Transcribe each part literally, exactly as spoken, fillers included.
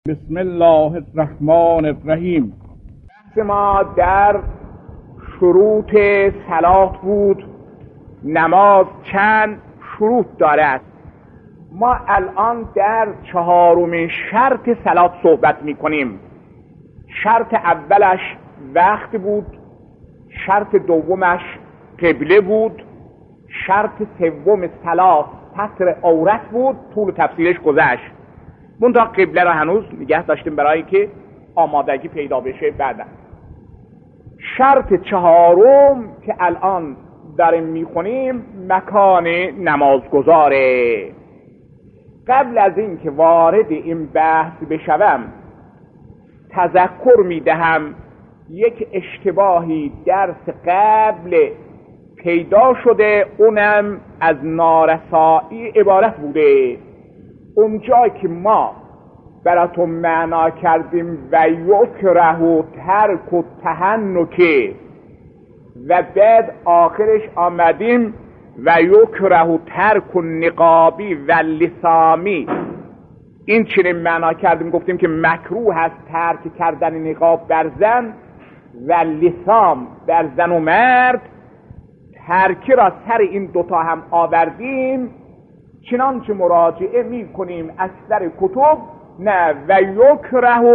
بسم الله الرحمن الرحیم. بحث ما در شروط صلات بود. نماز چند شروط دارد؟ ما الان در چهارمین شرط صلات صحبت می کنیم. شرط اولش وقت بود، شرط دومش قبله بود، شرط سوم صلات ستر عورت بود. طول تفصیلش گذشت، منتها قبله را هنوز نگه داشتیم برای که آمادگی پیدا بشه. بعدا شرط چهارم که الان داریم میخونیم مکان نمازگزاره. قبل از این که وارد این بحث بشوم تذکر میدهم یک اشتباهی درس قبل پیدا شده، اونم از نارسایی عبارت بوده. اونجا که ما براتون معنا کردیم و یکره ترک و تهنک و بعد آخرش آمدیم و یکره ترک و نقابی و لسامی، این چنین معنا کردیم، گفتیم که مکروه است ترک کردن نقاب بر زن و لسام بر زن و مرد. ترکی را سر این دوتا هم آوردیم، چنانچه مراجعه می کنیم اکثر کتب نه و یکره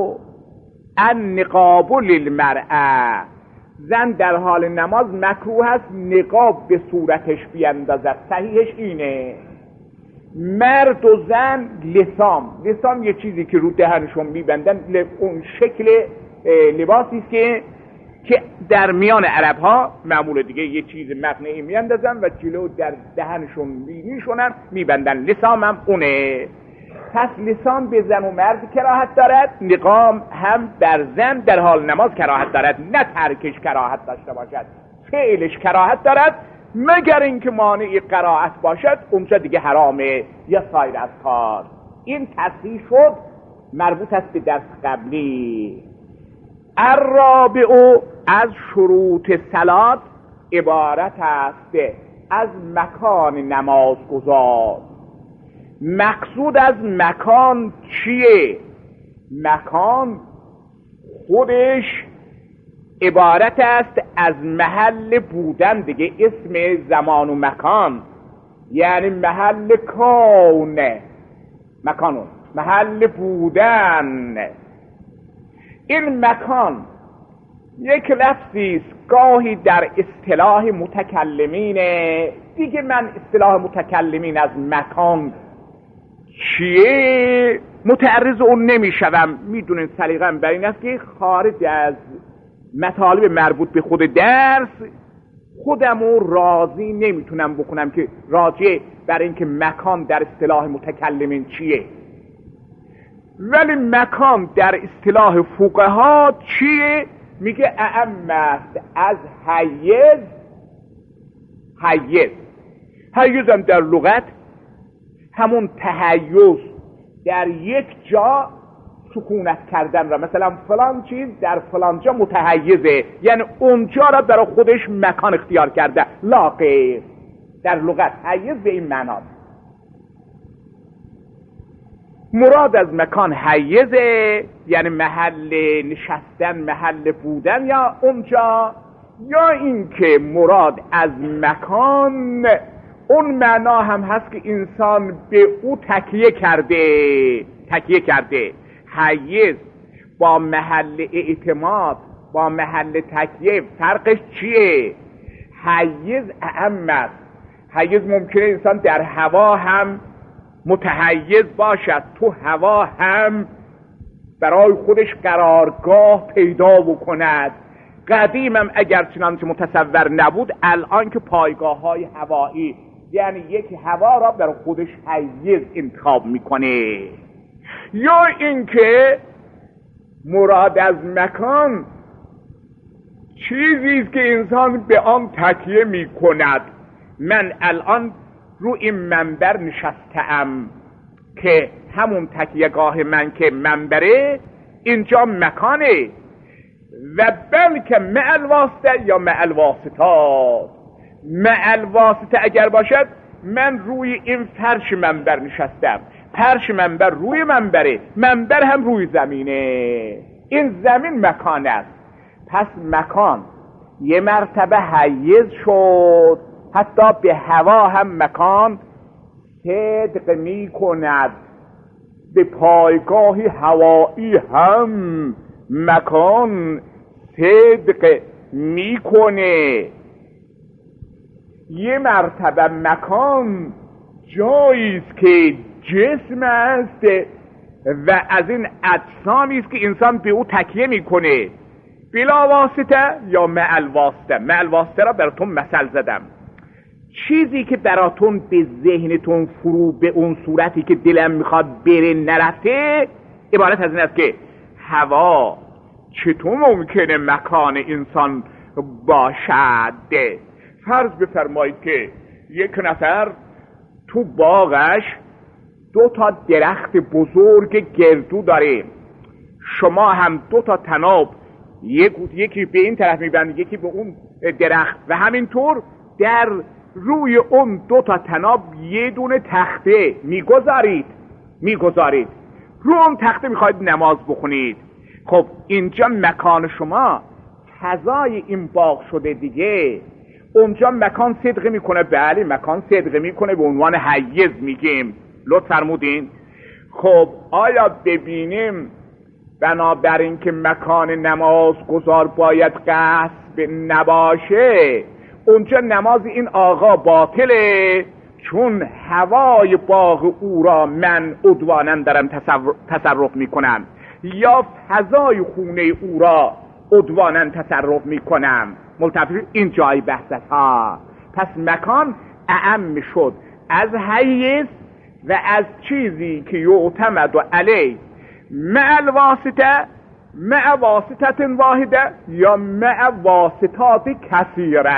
النقاب للمرأه، زن در حال نماز مکروه است نقاب به صورتش بیندازد. صحیحش اینه. مرد و زن لسام، لسام یه چیزی که رو دهنشون میبندن، اون شکل لباسی است که که در میان عرب ها معمول دیگه یه چیز مقنعی میاندازن و جلو در دهنشون میشونن میبندن. لسام هم اونه. پس لسان به زن و مرد کراهت دارد، نقاب هم بر زن در حال نماز کراهت دارد. نه ترکش کراهت داشته باشد، فعلش کراهت دارد، مگر اینکه مانع قرائت باشد، اونجا دیگه حرامه یا سایر از کار. این تصحیح شد، مربوط است به درس قبلی. الرابع از شروط صلات عبارت است از مکان نمازگزار. مقصود از مکان چیه؟ مکان خودش عبارت است از محل بودن دیگه. اسم زمان و مکان یعنی محل کون، مکانون محل بودن. این مکان یک لفظی است گاهی در اصطلاح متکلمینه دیگه. من اصطلاح متکلمین از مکان چیه متعرض اون نمیشوم. میدونین سلیقه‌ام بر این است که خارج از مطالب مربوط به خود درس خودمو راضی نمیتونم بکنم که راجع بر این که مکان در اصطلاح متکلمین چیه. ولی مکان در اصطلاح فقها چیه؟ میگه اعم است از حیز. حیز حیز هم در لغت همون تحیز، در یک جا سکونت کردن را، مثلا فلان چیز در فلان جا متحیزه، یعنی اونجا را برای خودش مکان اختیار کرده. لا غیر. در لغت حیز به این معناست. مراد از مکان حیزه، یعنی محل نشستن، محل بودن یا اونجا، یا اینکه مراد از مکان اون معنا هم هست که انسان به او تکیه کرده تکیه کرده. حیز با محل اعتماد، با محل تکیه فرقش چیه؟ حیز اعم است. حیز ممکنه انسان در هوا هم متحیز باشد، تو هوا هم برای خودش قرارگاه پیدا بکند. قدیم هم اگر چنانچه متصور نبود، الان که پایگاه های هوایی، یعنی یک هوا را برای خودش حیز انتخاب میکنه. یا اینکه مراد از مکان چیزی است که انسان به آن تکیه میکند. من الان رو این منبر نشستم که همون تکیهگاه من که منبره، اینجا مکانه. و بلکه مع الواسطه یا مع الواسطات. مع الواسطه اگر باشد من روی این فرش منبر نشستم، فرش منبر روی منبره، منبر هم روی زمینه. این زمین مکان است. پس مکان یه مرتبه حیز شد، حتی به هوا هم مکان صدق می کند، به پایگاه هوایی هم مکان صدق می کنه. یه مرتبه مکان جایی است که جسم است و از این اجسامی است که انسان به او تکیه میکنه، بلا واسطه یا مع الواسطه. مع الواسطه را براتون مثل زدم. چیزی که براتون به ذهنتون فرو به اون صورتی که دلم میخواد بره نرفته، عبارت از این است که هوا چطور ممکنه مکان انسان باشد؟ فرض بفرمایید که یک نفر تو باغش دو تا درخت بزرگ گردو داره، شما هم دو تا تناب، یک یکی به این طرف میبندید یکی به اون درخت و همینطور در روی اون دو تا تناب یه دونه تخته میگذارید میگذارید رو اون تخته میخواید نماز بخونید. خب اینجا مکان شما فضای این باغ شده دیگه، اونجا مکان صدقه میکنه. بله مکان صدقه میکنه، به عنوان حیز میگیم. لطف فرمودین. خب آیا ببینیم بنابراین که مکان نماز گذار باید قصب نباشه، اونجا نماز این آقا باطله، چون هوای باغ او را من عدوانا دارم تصرف میکنم یا فضای خونه او را عدوانا تصرف میکنم. ملتفظ این جای بحثت ها. پس مکان اعم شد از حیز و از چیزی که یعتمد علیه مع الواسطه، مع واسطه واحده یا مع واسطات کثیره.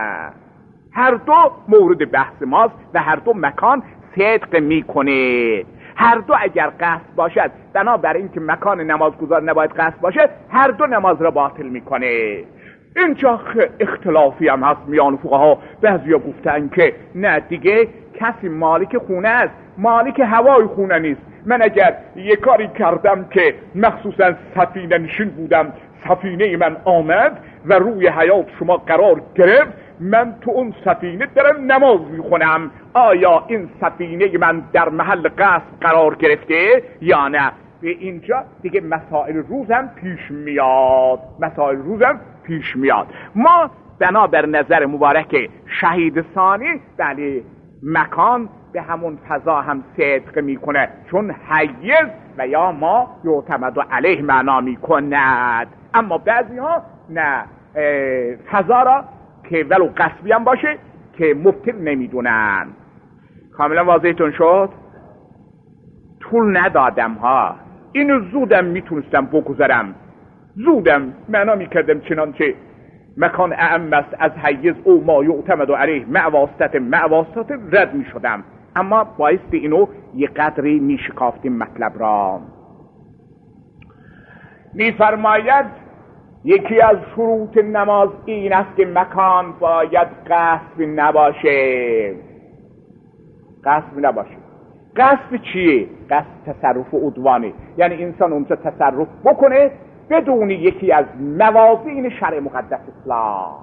هر دو مورد بحث ماست و هر دو مکان صدق میکنه. هر دو اگر قصد باشد، بنابراین این که مکان نمازگزار نباید قصد باشه، هر دو نماز را باطل میکنه. اینجا اختلافی هم هست میان فقها. بعضیا گفتن که نه دیگه، کسی مالک خونه است، مالک هوای خونه نیست. من اگر یه کاری کردم که مخصوصا سفینه نشین بودم، سفینه من آمد و روی حیات شما قرار گرفت، من تو اون سفینه دارم نماز میخونم، آیا این سفینه من در محل قصد قرار گرفته یا نه؟ به اینجا دیگه مسائل روزم پیش میاد، مسائل روزم پیش میاد. ما بنابر نظر مبارک شهید ثانی، بله مکان به همون فضا هم صدق میکنه، چون حیز و یا ما یعتمد علیه معنا میکند. اما بعضی ها نه، فضا را که ولو قصبی هم باشه که مبطل نمیدونن. کاملا واضحتون شد؟ طول ندادم ها، اینو زودم میتونستم بگذارم، زودم معنا میکردم چنانچه مکان اعم است از حیز او ما یعتمد علیه مع واسطه مع واسطه رد میشدم، اما بایستی اینو یه قدری میشکافتیم مطلب را. میفرماید یکی از شروط نماز این است که مکان باید قصب نباشه. قصب نباشه. قصب چیه؟ قصب تصرف عدوانه، یعنی انسان اونجا تصرف بکنه بدون یکی از موازین شرع مقدس اسلام.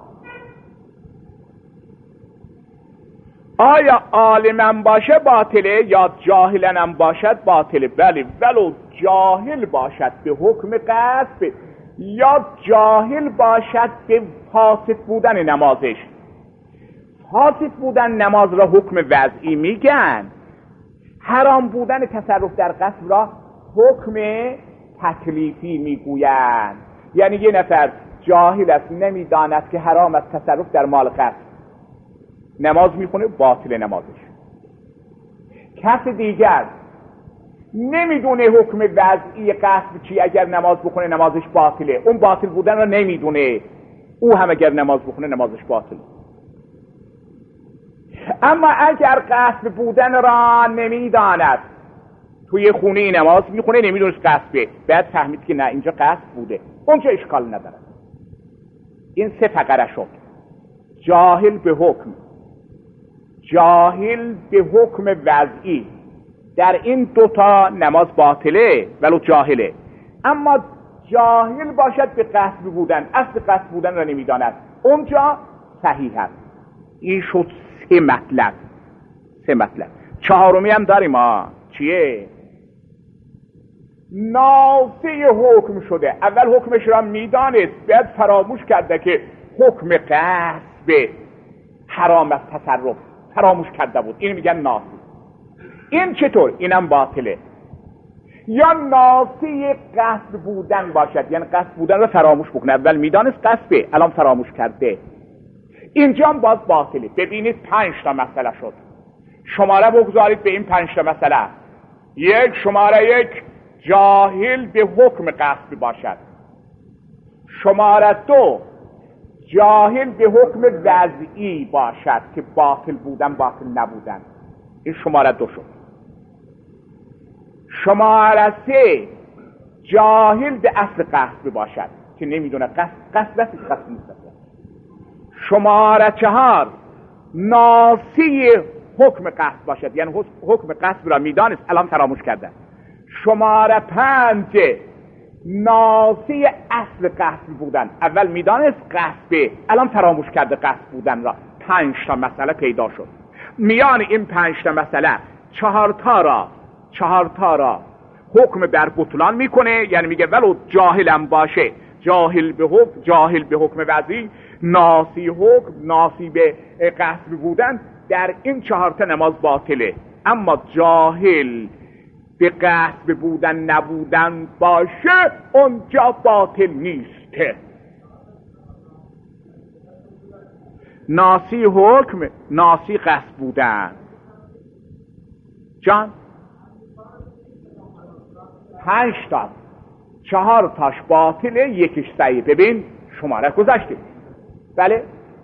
آیا عالمم باشه باطله یا جاهلنم باشد باطله؟ بله، ولو جاهل باشد به حکم قصب یا جاهل باشد به فاسد بودن نمازش. فاسد بودن نماز را حکم وضعی میگن، حرام بودن تصرف در قصب را حکم تکلیفی میگویند. یعنی یه نفر جاهل است، نمیداند که حرام است تصرف در مال قصب، نماز میخونه باطل نمازش. کس دیگر نمیدونه حکم وضعی قصب چی، اگر نماز بخونه نمازش باطله، اون باطل بودن رو نمیدونه، او هم اگر نماز بخونه نمازش باطله. اما اگر قصب بودن را نمیداند، توی خونه نماز میخونه نمیدونست قصبه، بعد فهمید که نه اینجا قصب بوده، اونجا اشکال نداره. این سه فقره شد. جاهل به حکم، جاهل به حکم وضعی در این دوتا نماز باطله ولو جاهله. اما جاهل باشد به قصد بودن، اصل قصد بودن را نمیداند، اونجا صحیح است. این شد سه مطلب. سه مطلب. چهارمی هم داریم ما. چیه؟ ناصی حکم شده، اول حکمش را میدانست، بعد فراموش کرده که حکم قصد حرام از تصرف فراموش کرده بود، این میگن ناصی. این چطور؟ اینم باطله. یا ناصی قصد بودن باشد، یعنی قصد بودن را فراموش بکنه، اول میدانست قصده الان فراموش کرده، اینجا هم باز باطله. ببینید پنج تا مسئله شد. شماره بگذارید به این پنج تا مسئله. یک، شماره یک، جاهل به حکم قصد باشد. شماره دو، جاهل به حکم وضعی باشد که باطل بودن باطل نبودن. این شماره دو شد. شماره سه، جاهل به اصل قصد باشد که نمیدونه قصد قصد است قصد نیست. شماره چهار، ناصی حکم قصد باشد، یعنی حکم قصد را میدانست الان فراموش کرده. شماره پنج، ناصی اصل قصد بودن، اول میدانست قصد الان فراموش کرده قصد بودن را. پنج تا مسئله پیدا شد. میان این پنج تا مسئله چهار تا را چهار تا را حکم بر بطلان میکنه، یعنی میگه ولو جاهلم باشه، جاهل به حکم جاهل به حکم وضعی، ناصی حکم ناصی به قصد بودن، در این چهار تا نماز باطله. اما جاهل به قصد بودن نبودن باشه اونجا باطل نیسته. ناصی حکم ناصی قصد بودن جان پنج تا، چهار تاش باطله، یکیش صحیح. ببین شماره گذاشته. بله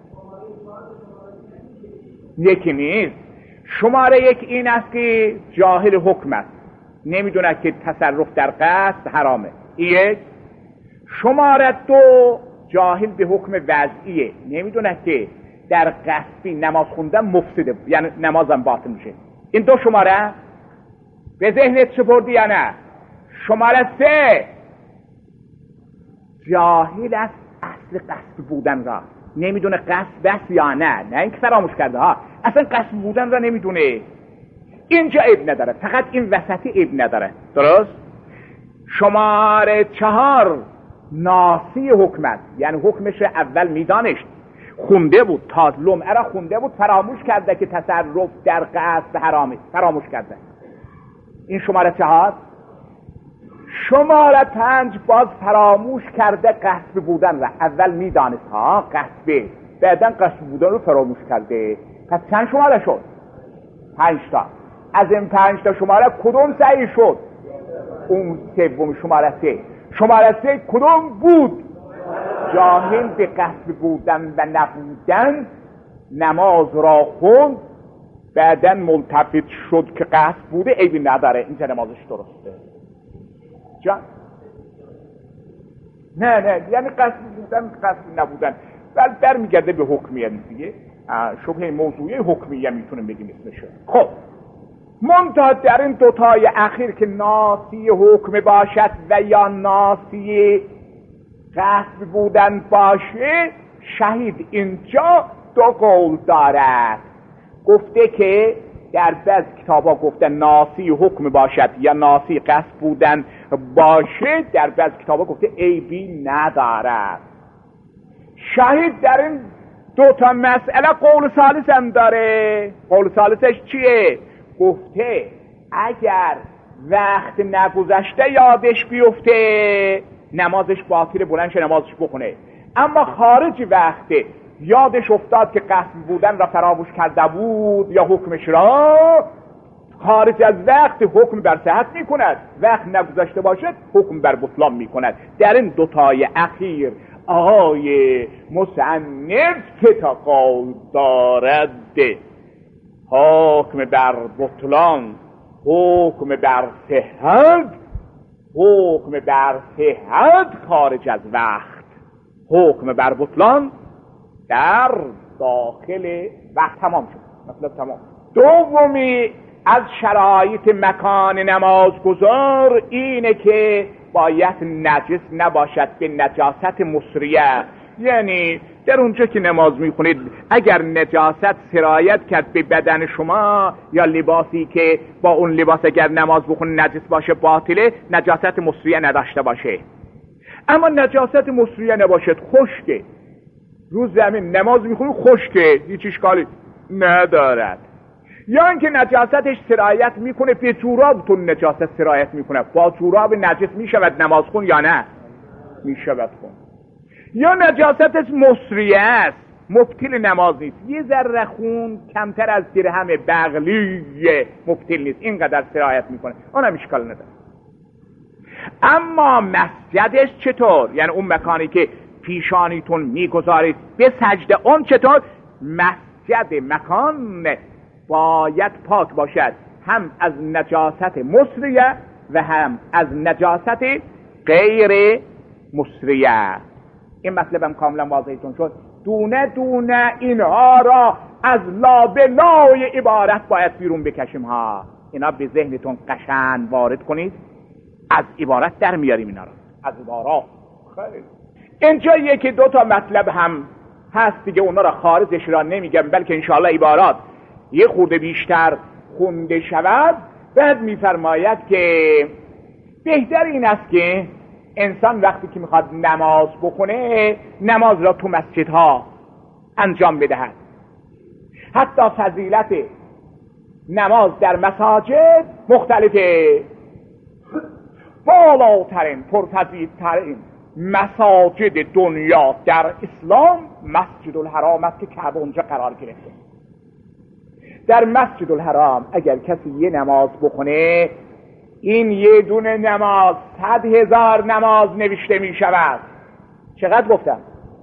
یکی نیست. شماره یک این است که جاهل حکم است، نمیدونه که تصرف در قصد حرامه. یک. شماره دو، جاهل به حکم وضعیه، نمیدونه که در قصدی نماز خوندن مفسده، یعنی نمازم باطل میشه. این دو شماره به ذهنت سپردی یا نه؟ شماره سه، جاهل است اصل قصد بودن را، نمیدونه قصد بس یا نه، نه اینکه فراموش کرده ها، اصلا قصد بودن را نمیدونه. اینجا عیب نداره، فقط این وسطی عیب نداره. درست؟ شماره چهار، ناصی حکمت، یعنی حکمش اول میدانشت، خونده بود، تا لمعه را خونده بود، فراموش کرده که تصرف در قصد حرامه، فراموش کرده. این شماره چهار. شماره پنج، باز فراموش کرده قصد بودن را، اول میدانست ها قصد، بعدن قصد بودن رو فراموش کرده. پس چند شماره شد؟ پنج تا. از این پنج تا شماره کدوم صحیح شد؟ اون سوم شماره سه. شماره سه کدوم بود؟ جاهل به قصد بودن و نبودن نماز را خوند، بعدن ملتفت شد که قصد بوده، عیبی نداره، اینجا نمازش درسته. جان نه نه، یعنی قصد بودن قصد نبودن، ولی برمیگرده به حکمیه دیگه، شبه موضوعی حکمیه میتونیم بگیم اسمشه. خب منتها در این دوتای اخیر که ناصی حکم باشد و یا ناصی قصد بودن باشه، شهید اینجا دو قول دارد. گفته که در بعض کتابا گفته ناصی حکم باشد یا ناصی قصد بودن باشه، در بعض کتابا گفته عیبی ندارد. شهید در این دو تا مسئله قول ثالث هم داره. قول ثالثش چیه؟ گفته اگر وقت نگذشته یادش بیفته نمازش باطل، بلندش نمازش بخونه. اما خارج وقت یادش افتاد که قصد بودن را فراموش کرده بود یا حکمش را، خارج از وقت حکم بر صحت می کند، وقت نگذشته باشد حکم بر بطلان می کند. در این دوتای اخیر آقای مصنف که تا قول دارد حکم بر بطلان، حکم بر صحت، حکم بر صحت خارج از وقت، حکم بر بطلان در داخل وقت. تمام شد، مطلب تمام. دومی از شرایط مکان نمازگزار اینه که باید نجس نباشد به نجاست مصریه. یعنی در اونجا که نماز میخونید اگر نجاست سرایت کرد به بدن شما یا لباسی که با اون لباس اگر نماز بخونید نجس باشه باطله، نجاست مصریه نداشته باشه. اما نجاست مصریه نباشد، خشکه، رو زمین نماز میخونید خشکه، هیچ اشکالی ندارد. یا اینکه نجاستش سرایت میکنه به جورابتون، نجاست سرایت میکنه، با جوراب نجس میشود نماز خون یا نه؟ میشود خون. یا نجاستش مصریه است، مبطل نماز نیست، یه ذره خون کمتر از درهم بغلی مبطل نیست، اینقدر سرایت میکنه، اونم اشکال نداره. اما مسجدش چطور؟ یعنی اون مکانی که پیشانیتون میگذارید به سجده، اون چطور؟ مسجد مکان باید پاک باشد، هم از نجاست مصریه و هم از نجاست غیر مصریه. این مطلبم کاملا واضحتون شد. دونه دونه اینها را از لابلای عبارت باید بیرون بکشیم ها. اینا به ذهنتون قشنگ وارد کنید، از عبارت در میاریم اینا را از عبارات. خیلی اینجا یکی دو تا مطلب هم هست دیگه، اونا را خارجش را نمیگم، بلکه انشاءالله عبارات یه خورده بیشتر خونده شود. بعد میفرماید که بهتر این است که انسان وقتی که میخواد نماز بخونه نماز را تو مسجدها انجام بدهد. حتی فضیلت نماز در مساجد مختلفه. بالاترین پرفضیلترین مساجد دنیا در اسلام مسجد الحرام است که کعبه اونجا قرار گرفته. در مسجد الحرام اگر کسی یه نماز بخونه، این یه دونه نماز صد هزار نماز نوشته می شود. چقدر گفتم؟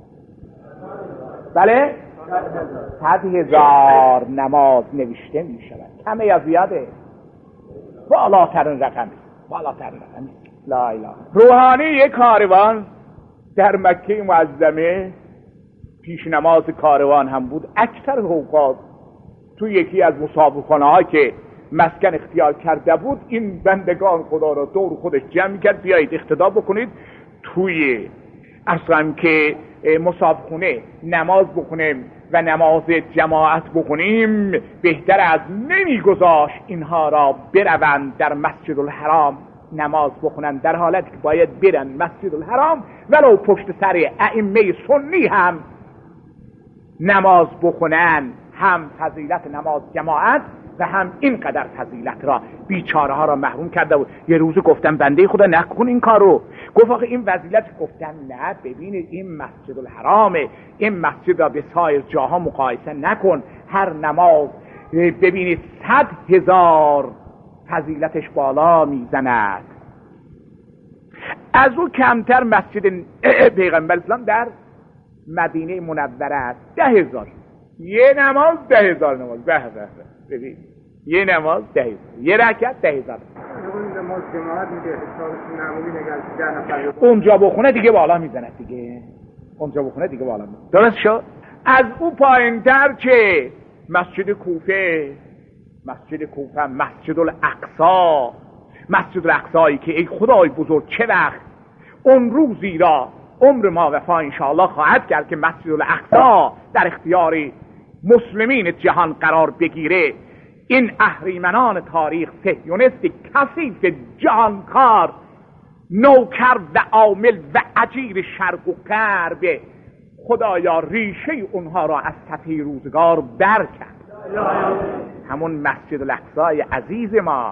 بله؟ صد هزار نماز نوشته می شود. کمه یا زیاده؟ بالاترین رقم، بالاترین رقم. لا اله. روحانی یک کاروان در مکه معظمه پیش نماز کاروان هم بود. اکثر اوقات تو یکی از مسابقه ها که مسکن اختیار کرده بود، این بندگان خدا را دور خودش جمع کرد، بیایید اقتدا بکنید توی اصلا که مسابقه نماز بکنیم و نماز جماعت بکنیم. بهتر از نمیگذاشت اینها را بروند در مسجد الحرام نماز بخونن، در حالتی که باید برن مسجد الحرام ولو پشت سر ائمه سنی هم نماز بخونن. هم فضیلت نماز جماعت و هم اینقدر فضیلت را بیچاره ها را محروم کرده بود. یه روز گفتم بنده خدا نکن این کارو، گفت آخه این فضیلت. گفتم نه، ببینید این مسجد الحرامه، این مسجد را به سایر جاها مقایسه نکن. هر نماز ببینید صد هزار فضیلتش بالا میزند. از او کمتر مسجد پیغمبر اسلام در مدینه منوره است، ده هزار یه نماز، ده هزار نماز، ده هزار. ببین یه نماز ده هزار، یه رکعت ده هزار. نماز جماعت میگه حسابش معمولی نگه ده نفر اونجا بخونه دیگه بالا میزنه دیگه، اونجا بخونه دیگه بالا میزنه. درست شد؟ از او پایین تر چه؟ مسجد کوفه، مسجد کوفه، مسجد الاقصی، مسجد الاقصایی که ای خدای بزرگ چه وقت اون روزی را عمر ما وفا انشاءالله خواهد کرد که مسجد الاقصی در اختیار مسلمین جهان قرار بگیره. این اهریمنان تاریخ، صهیونیست کثیف جهانکار، نوکر و عامل و اجیر شرق و غرب، خدایا ریشه اونها را از سطح روزگار برکن. همون مسجد الاقصی عزیز ما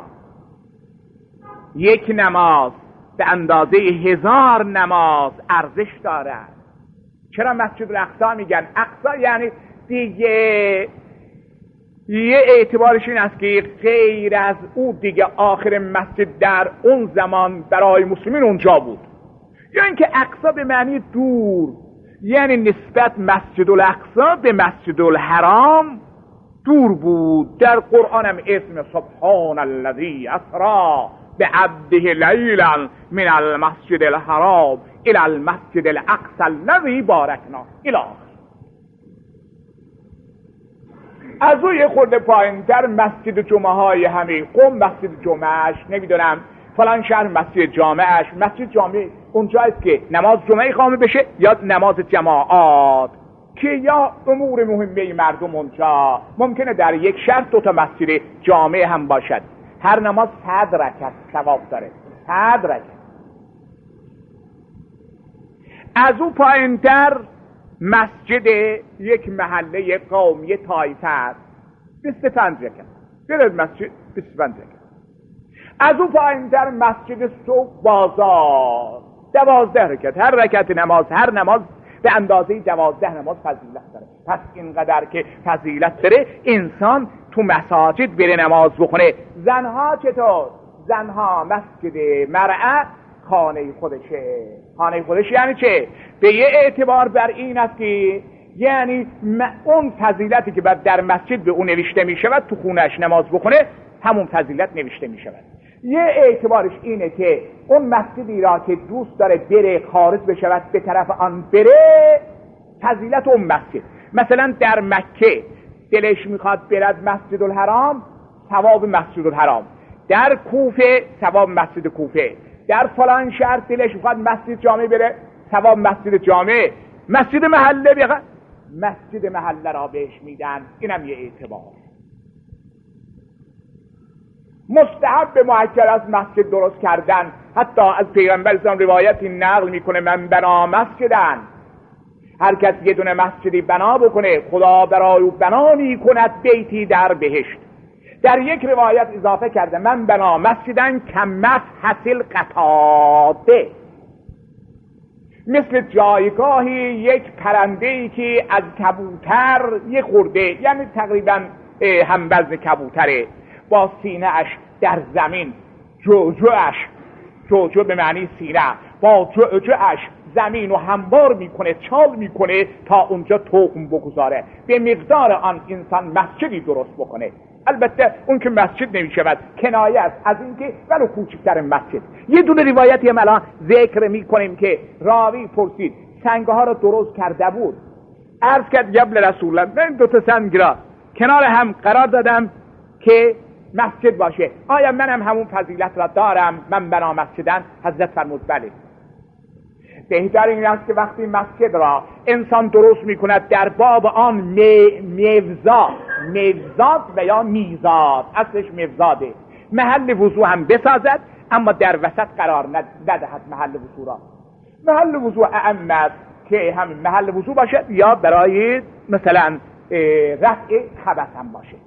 یک نماز به اندازه هزار نماز ارزش دارد. چرا مسجد الاقصی میگن؟ اقصی یعنی دیگه یه اعتبارش این است که غیر از او دیگه آخر مسجد در اون زمان برای مسلمین اونجا بود. یا اینکه اقصی به معنی دور، یعنی نسبت مسجد الاقصی به مسجد الحرام دور بود. در قرآن هم اسم سبحان الذی اسری بعبده لیلا من المسجد الحرام الى المسجد الاقصی الذی بارکنا الی. از او یه خورده پایین‌تر مسجد جمعه های همین قم مسجد جمعهش، نمیدونم فلان شهر مسجد جامعهش. مسجد جامعه اونجاست که نماز جمعه اقامه بشه یا نماز جماعات، که یا امور مهمه مردم اونجا. ممکنه در یک شهر دو تا مسجد جامعه هم باشد، هر نماز صد رکعت ثواب داره، صد رکعت. از او پایین‌تر مسجد یک محله قومی طایفه است، بیست و پنج رکعت. برید مسجد بیست و پنج رکعت. از او پایین‌تر مسجد صبح بازار، دوازده رکعت. هر رکعت نماز، هر نماز به اندازه دوازده نماز فضیلت داره. پس اینقدر که فضیلت داره انسان تو مساجد بره نماز بخونه. زنها چطور؟ زنها مسجد مرأة خانه خودشه. خانه خودش یعنی چه؟ به یه اعتبار بر این است که یعنی اون فضیلتی که بعد در مسجد به اون نوشته می شود تو خونهش نماز بخونه، همون فضیلت نوشته می شود. یه اعتبارش اینه که اون مسجدی را که دوست داره بره خارج بشود به طرف آن بره، فضیلت اون مسجد. مثلا در مکه دلش میخواد برد مسجد الحرام، ثواب مسجد الحرام. در کوفه ثواب مسجد کوفه. در فلان شهر دلش میخواد مسجد جامع بره، ثواب مسجد جامع. مسجد محله بگه، مسجد محله را بهش میدن. اینم یه اعتبار. مستحب مؤکد از مسجد درست کردن. حتی از پیغمبر اسلام روایتی نقل میکنه من بنا مسجدن، هر کس یه دونه مسجدی بنا بکنه خدا برای او بنا میکند بیتی در بهشت. در یک روایت اضافه کرده من بنا مسجدن کمت حسل قطاده، مثل جایگاهی یک پرنده‌ای که از کبوتر یه خورده، یعنی تقریبا هم وزن کبوتره، با سینه اش در زمین، جوجوش، جوجو به معنی سینه، با جوجوش زمین رو هموار میکنه، چال میکنه تا اونجا تخم بگذاره. به مقدار آن انسان مسجدی درست بکنه. البته اون که مسجد نمیشود، کنایه است از اینکه ولو کوچکتر مسجد. یه دونه روایتی هم الان ذکر میکنیم که راوی پرسید سنگ ها رو درست کرده بود، عرض کرد قبل رسول الله من دو تا سنگ را کنار هم قرار دادم که مسجد باشه، آیا منم هم همون فضیلت را دارم من بنا مسجدن؟ حضرت فرمود بله. بهتر این است که وقتی مسجد را انسان درست میکند در باب آن میوزاد، میوزاد و یا میزاد، اصلش میوزاده، محل وضوع هم بسازد اما در وسط قرار ندهد محل وضوع را. محل وضوع اعم است که همین محل وضوع باشد یا برای مثلا رفع خبث هم باشه.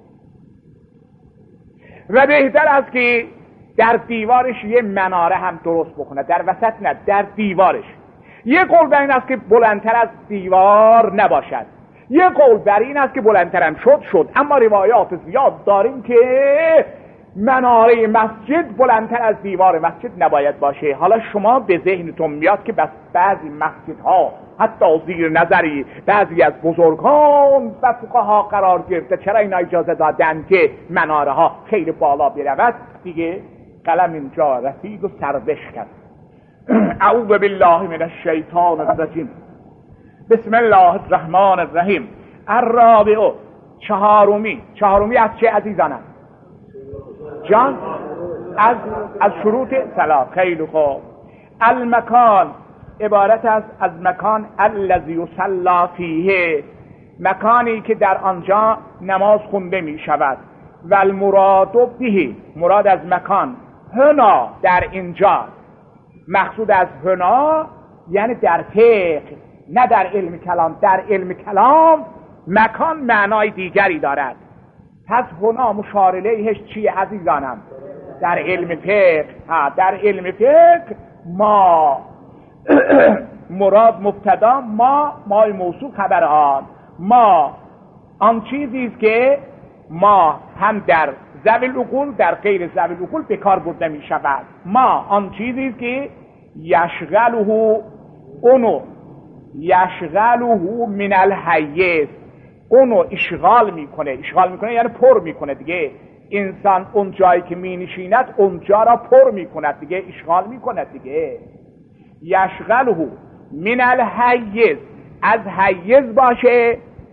و بهتر است که در دیوارش یه مناره هم درست بکنه، در وسط نه، در دیوارش. یه قول بر این است که بلندتر از دیوار نباشد، یه قول بر این است که بلندتر هم شد شد اما روایات زیاد داریم که مناره مسجد بلندتر از دیوار مسجد نباید باشه. حالا شما به ذهنتون میاد که بس بعضی مسجدها حتی زیر نظری بعضی از بزرگان و فقها قرار گرفته، چرا اینا اجازه دادن که مناره ها خیلی بالا برود؟ دیگه قلم اینجا رسید و سربش کرد. اعوذ بالله من الشیطان الرجیم. بسم الله الرحمن الرحیم. الرابع، چهارمی. چهارمی از چه عزیزانم؟ جان از از شروط صلاة. خیلی خوب. المکان عبارت است از مکان الذی یصلی فیه، مکانی که در آنجا نماز خونده می شود. و المراد به، مراد از مکان هنا در اینجا، مقصود از هنا یعنی در فقه نه در علم کلام. در علم کلام مکان معنای دیگری دارد. پس هنا مشار الیهش چیه عزیزانم؟ در علم فقه. ها در علم فقه ما مراد مبتدا، ما مای موصول خبر آن. ما آن چیزی است که ما هم در ذوی العقول در غیر ذوی العقول به کار برده می شود. ما آن چیزی است که یشغله اونو یشغله من الحیز، اونو اشغال میکنه. اشغال میکنه یعنی پر میکنه دیگه. انسان اون جایی که می نشیند اونجا را پر میکند دیگه، اشغال میکند دیگه. یشغله من الحیز، از حیز باشه.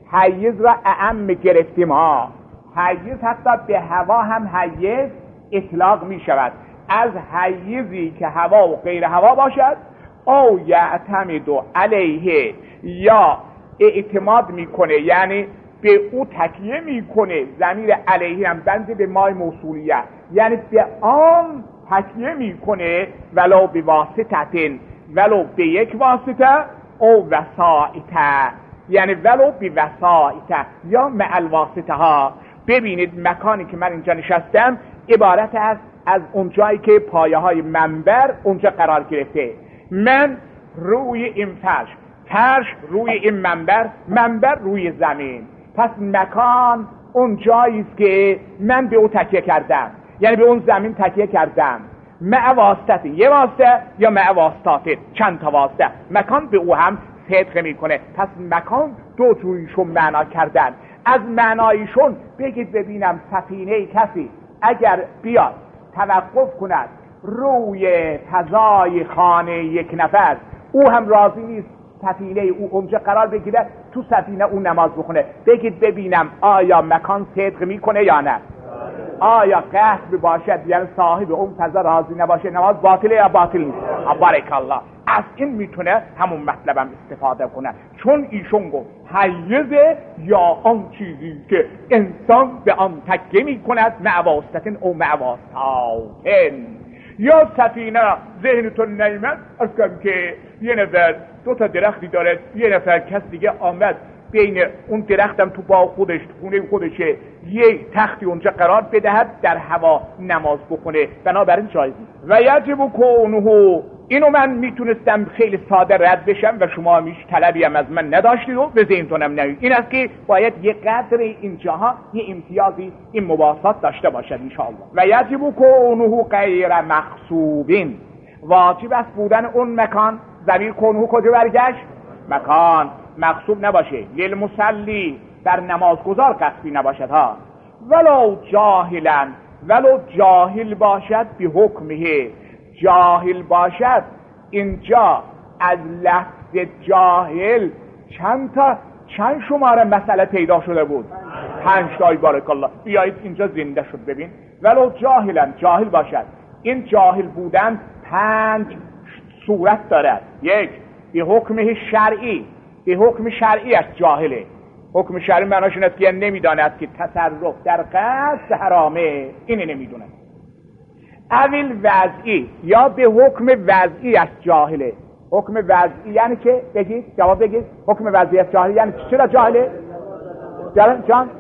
حیز را اعم گرفتیم ها. حیز حتی به هوا هم حیز اطلاق می شود. از حیزی که هوا و غیر هوا باشد، او یعتمد علیه، یا اعتماد میکنه یعنی به او تکیه میکنه. ضمیر علیه هم بنده به مای موصولیه، یعنی به آن تکیه میکنه، ولو به واسطه، ولو به یک واسطه، او وسائطه، یعنی ولو به وسائطه یا مع الواسطه ها. ببینید مکانی که من اینجا نشستم عبارت است از اون جایی که پایه های منبر اونجا قرار گرفته. من روی این فرش، فرش روی این منبر، منبر روی زمین. پس مکان اون جایی است که من به او تکیه کردم، یعنی به اون زمین تکیه کردم. مع واسطه، یه واسطه یا مع واسطات، چند تا واسطه. مکان به او هم صدق میکنه. پس مکان دو جویشون معنا کردن. از معنایشون بگید ببینم سفینه کسی اگر بیاد توقف کند روی فضای خانه یک نفر، او هم راضی نیست سفینه او اونجا قرار بگیره، تو سفینه او نماز بخونه، بگید ببینم آیا مکان صدق میکنه یا نه؟ آیا قصد باشد یعنی صاحب اون فضا راضی نباشه نماز باطله یا باطل نیست؟ بارک الله. از این میتونه همون مطلبم استفاده کنه، چون ایشون گفت حیزه یا آن چیزی که انسان به آن تکیه میکند، مع واسطه او مع واسطه. یا سفینه ذهنتون نیمد از کم که یه نفر دو تا درختی داره، یه نفر کس دیگه آمد بین اون درختم تو باغ خودش تو خونه خودشه یه تختی اونجا قرار بدهد در هوا نماز بخونه، بنابراین جایز نیست. و یجب کونه، اینو من میتونستم خیلی ساده رد بشم و شما میش طلبی هم از من نداشتید و به ذهنتونم نمید. این است که باید یه قدر اینجاها یه امتیازی این مباحثات داشته باشد انشاءالله. و یجب کونه غیر مغصوبین، واجب است بودن اون مکان. ضمیر کونه کجا برگشت؟ مکان مغصوب نباشه. للمصلی، در نمازگزار قصدی نباشد ها. ولو جاهلا، ولو جاهل باشد به حکمه، جاهل باشد. اینجا از لفظ جاهل چند تا چند شماره مسئله پیدا شده بود؟ پنج تای. بارک الله. بیایید اینجا زنده شد ببین. ولو جاهلا، جاهل باشد. این جاهل بودن پنج صورت دارد. یک، به حکم شرعی، به حکم شرعی است جاهله. حکم شرعی معناش این است که نمیداند که تصرف در قصد حرامه، اینه نمیدونه. اویل وضعی، یا به حکم وضعی است جاهله. حکم وضعی یعنی که بگید، جواب بگید. حکم وضعی است جاهله یعنی چرا جاهله؟ جان جان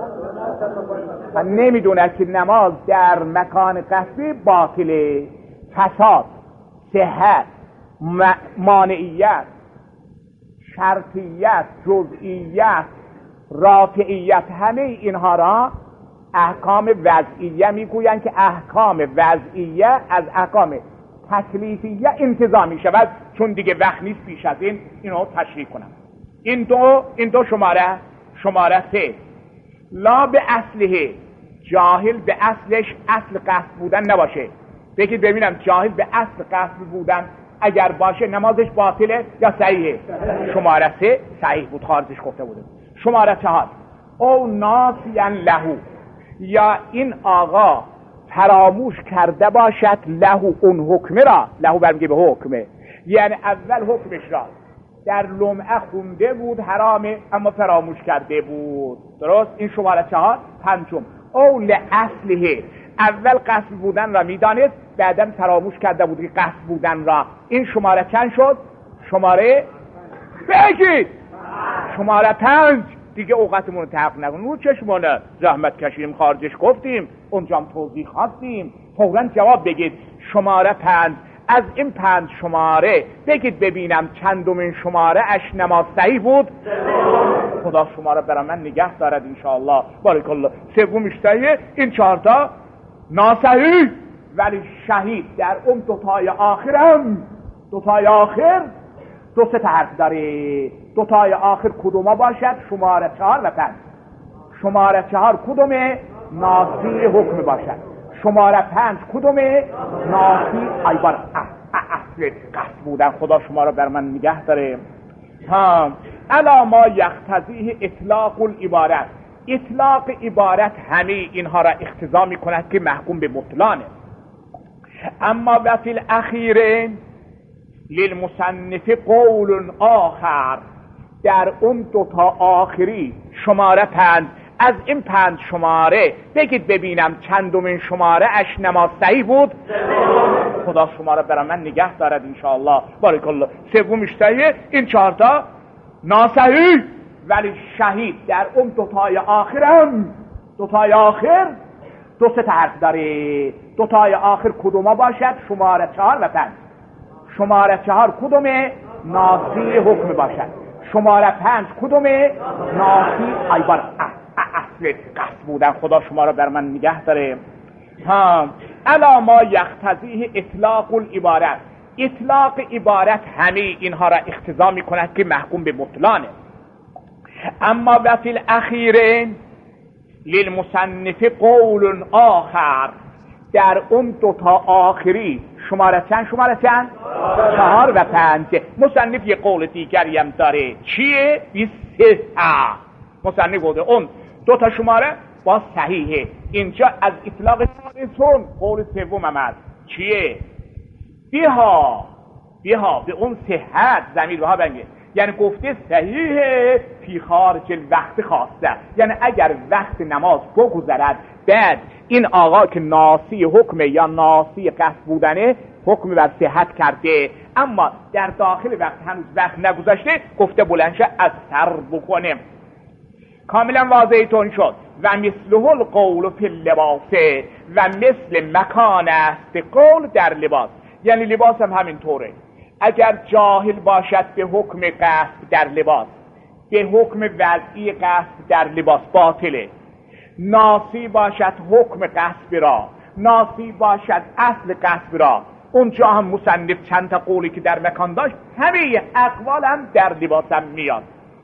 نمیدونه که نماز در مکان قصدی باطله. فساد، صحت، مانعیت، شرطیت، جزئیت، رافعیت، همه اینها را احکام وضعیه میگویند که احکام وضعیه از احکام تکلیفیه انتزامی شود، چون دیگه وقت نیست پیش از این اینو تشریح کنم. این دو این دو شماره شماره سه. لا به اصله، جاهل به اصلش اصل قصد بودن نباشه. بگید ببینم جاهل به اصل قصد بودن اگر باشه نمازش باطله یا صحیحه؟ شماره سه صحیح بود، خارجش گفته بوده. شماره چهار، او ناسیان لهو، یا این آقا فراموش کرده باشد لهو، اون حکمه را. لهو برمیگه به حکمه، یعنی اول حکمش را در لمعه خونده بود حرامه اما فراموش کرده بود. درست؟ این شماره چهار. پنجم، او لأصله، اول قصد بودن را میدانست بعدم فراموش کرده بود که قصد بودن را. این شماره چند شد؟ شماره بگید شماره پنج. دیگه اوقاتمون رو تحقیق نکنیم، رو چشمونه زحمت کشیم، خارجش گفتیم، اونجام توضیح خواستیم، فوراً جواب بگید. شماره پنج. از این پنج شماره بگید ببینم چندمین شماره اش نماز صحیح بود؟ خدا شما را برای من نگه دارد انشاءالله. بارک الله. سومیش صحیحه، این چهارتا ناصحیح. ولی شهید در اون دوتای آخرم، دوتای آخر دو سه تا حرف داره. دوتای آخر کدوما باشد؟ شماره چهار و پنج. شماره چهار کدومه؟ ناصی حکم باشد. شماره پنج کدومه؟ ناصی ایبار اصل قصد بودن. خدا شما را بر من نگه داره. ها الا ما یقتضیه اطلاق العبارت، اطلاق عبارت همه اینها را اقتضا می کند که محکوم به بطلانه. اما و فی الاخیر للمصنف قول آخر، در اون دوتا آخری شماره پنج، از این پنج شماره بگید ببینم چندمین شماره اش نماز صحیح بود؟ خدا شما را برای من نگه دارد انشاءالله. بارک الله. سومیش صحیح، این چهارتا ناصحیح. ولی شهید در اون دوتای آخرم، دوتای آخر دو سه تا حرف داره. دوتای آخر کدوما باشد؟ شماره چهار و پنج. شماره چهار کدومه؟ ناصی حکم باشد. شماره پنج کدومه؟ ناصی ایبار اصل قصد بودن. خدا شما را بر من نگه داره. ها الا ما یقتضیه اطلاق العبارت، اطلاق عبارت همه اینها را اقتضا می کند که محکوم به بطلانه. اما و فی الاخیر للمصنف قول آخر، در اون دوتا آخری شماره چند؟ شماره چند؟ چهار و پنج. مصنف یه قول دیگری هم داره. چیه؟ بیسه. مصنف گفته اون دوتا شماره با صحیحه. اینجا از اطلاق سون قول سوم هم هست. چیه؟ بیها بیها به اون صحت ضمیر بها بنگه، یعنی گفته صحیحه فی خارج الوقت خاصه، یعنی اگر وقت نماز بگذرد بعد این آقا که ناسی حکم یا ناسی قصد بودنه حکم بر صحت کرده، اما در داخل وقت هنوز وقت نگذاشته گفته بلندشه از سر بکنه. کاملا واضحی تون شد. و مثله القول فی اللباس، و مثل مکان است قول در لباس، یعنی لباس هم همین طوره. اگر جاهل باشد به حکم قصد در لباس، به حکم وضعی قصد در لباس باطله. ناسی باشد حکم قصد را، ناسی باشد اصل قصد را. اونجا هم مصنف چند تا قولی که در مکان داشت همه اقوال هم در لباس هم میاد.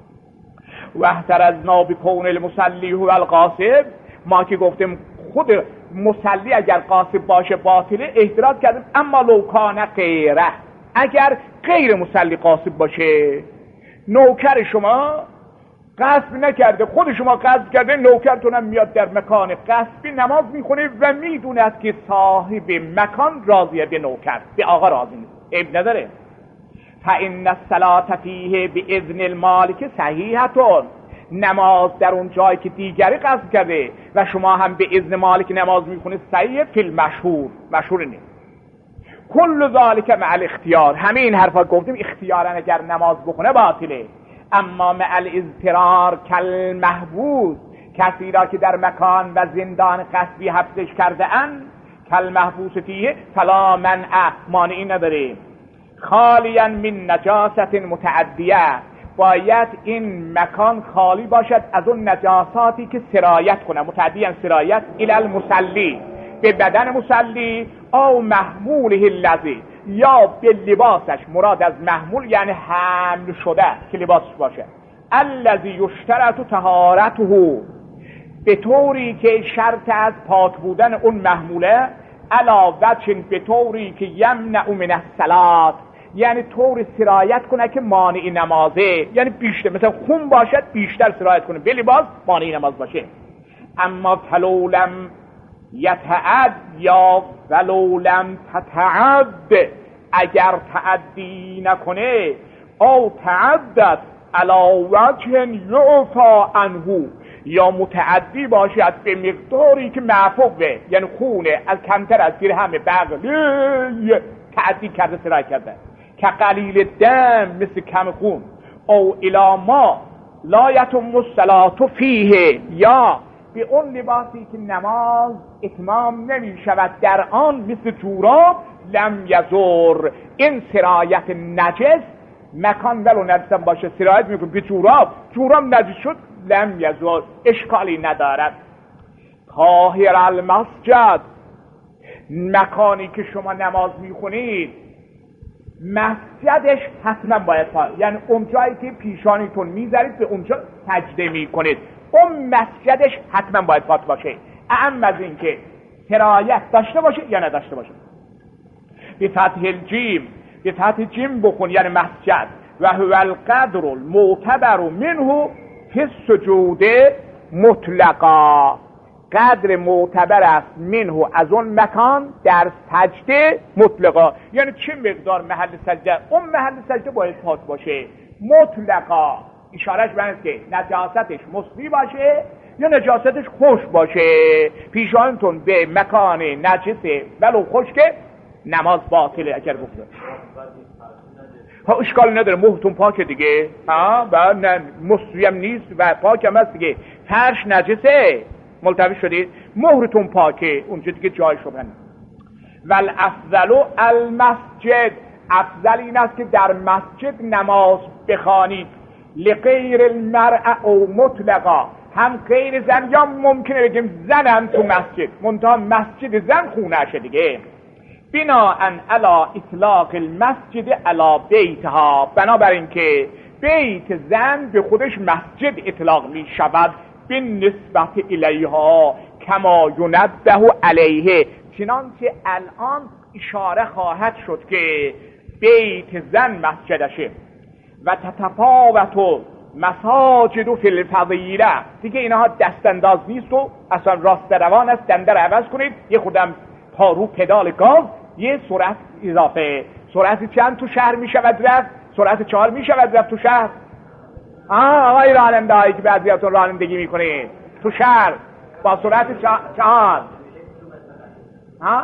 و احترزنا بکون المصلی هو القاصد، ما که گفتیم خود مصلی اگر قاصد باشه باطله احتراز کردیم. اما لو کان غیره، اگر غیر مصلی قاصد باشه، نوکر شما قصد نکرده، خود شما قصد کرده، نوکرتونم میاد در مکان قصبی نماز میخونه و میدوند که صاحب مکان راضیه به نوکر، به آقا راضی نیست، عیب نداره. فإن الصلاة فیه باذن المالک صحیحتون، نماز در اون جایی که دیگری قصد کرده و شما هم به اذن مالک نماز میخونید صحیح. فی المشهور، مشهور نیست. کل ذالک مع الاختیار، همه این حرفا گفتیم اختیارا اگر نماز بخونه باطله. اما مع الاضطرار کل محبوس، کسی را که در مکان و زندان قصبی حبسش کرده اند، کل محبوس فیه فلا منع، مانعی نداره. خالیا من نجاست متعدیه، باید این مکان خالی باشد از اون نجاساتی که سرایت کنه، متعدیاً سرایت الی المصلی، به بدن مصلی، او محموله الذی، یا به لباسش. مراد از محمول یعنی حمل شده که لباسش باشه. الذی یشترط طهارته، به طوری که شرط از پاک بودن اون محموله، علا وجه، به طوری که یمنع من الصلاة، یعنی طور سرایت کنه که مانع نمازه، یعنی بیشتر مثلا خون باشد بیشتر سرایت کنه، به لباس مانع نماز باشه. اما فلو لم یتعد یا فلو لم تتعد، اگر تعدی نکنه، او تعدد علا وجه یعفا عنه، یا متعدی باشد به مقداری که معفوه، یعنی خونه از کمتر از درهم بغلی تعدی کرده سرایت کرده، که قلیل دم مثل کم خون، او الی ما لا یتم الصلاة فیه، یا به اون لباسی که نماز اتمام نمی شود در آن، مثل جوراب، لم یزور، این سرایت نجس، مکان ولو نجس باشه سرایت میکنه به جوراب، جوراب نجس شد، لم یزور، اشکالی ندارد. طاهر المسجد، مکانی که شما نماز میخونید مسجدش حتما باید پاک، یعنی اون جایی که پیشانیتون میذارید به اونجا سجده میکنید، اون مسجدش حتما باید پاک باشه، اهم از این که سرایت داشته باشه یا نداشته باشه. به فتح الجیم، به فتح جیم بخون یعنی مسجد، و هو القدر المعتبر منه فی السجود مطلقا. قدر معتبر است منه از اون مکان در سجده مطلقا. یعنی چه مقدار محل سجده؟ اون محل سجده باید پاک باشه مطلقا. اشارهش به اینه که نجاستش مصری باشه یا نجاستش خوش باشه. پیشانتون به مکان نجسه ولو خشکه نماز باطله اگر گفته. ها اشکال نداره، مهرتون پاکه دیگه، ها و نه مصری هم نیست و پاک هم هست دیگه. فرش نجسه، ملتوی شدید، مهرتون پاکه، اونجا دیگه جای شبه نیست. ول افضل المسجد، افضل این است که در مسجد نماز بخوانید. لغیر المرء او مطلقا، هم غیر زن یا ممکنه بگیم زنم تو مسجد، منتها مسجد زن خونهشه دیگه. بناءً علی اطلاق المسجد علی بیتها، بنابراین که بیت زن به خودش مسجد اطلاق می شود به نسبت الیها کما ینبه علیه، چنانچه الان اشاره خواهد شد که بیت زن مسجدشه. و تتفاوت مساجد فی الفضیله، دیگه اینها دست انداز نیست و اصلا راست روان است. دنده رو عوض کنید، یه خودم پا رو پدال گاز، یه سرعت اضافه. سرعت چند تو شهر می شود رفت؟ سرعت چهار می شود رفت تو شهر؟ آه آقای راننده هایی که بعضیاتون رانندگی می کنید تو شهر با سرعت چهار، ها؟